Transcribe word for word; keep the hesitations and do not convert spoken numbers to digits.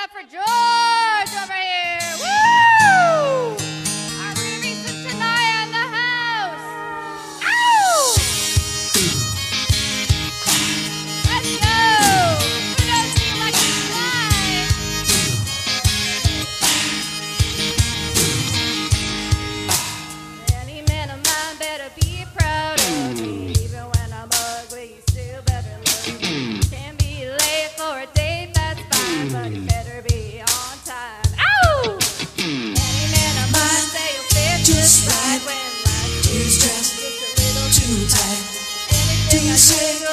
up for George over here. Woo! Our Riri Shania in the house. Ow! Let's go. Who knows the electric slide? Any man of mine better be proud of me. Even when I'm ugly, you still better love me. Can be late for a date, that's fine, but you better be on time. Ow! Any man of mine say you'll fit just right when life is just a little too tight. Anything I say